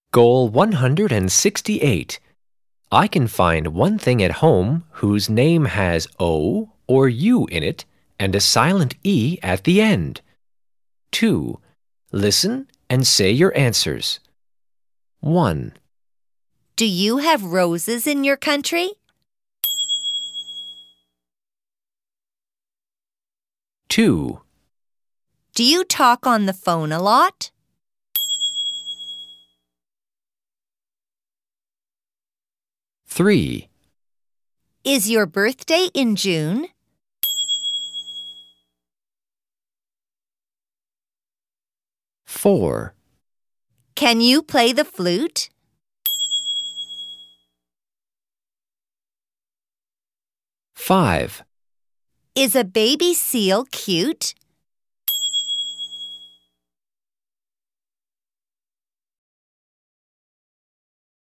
Goal 168. I can find one thing at home whose name has O or U in it and a silent E at the end. 2. Listen and say your answers. 1, Do you have roses in your country? 2, Do you talk on the phone a lot? 3, Is your birthday in June? 4, Can you play the flute? 5. Is a baby seal cute?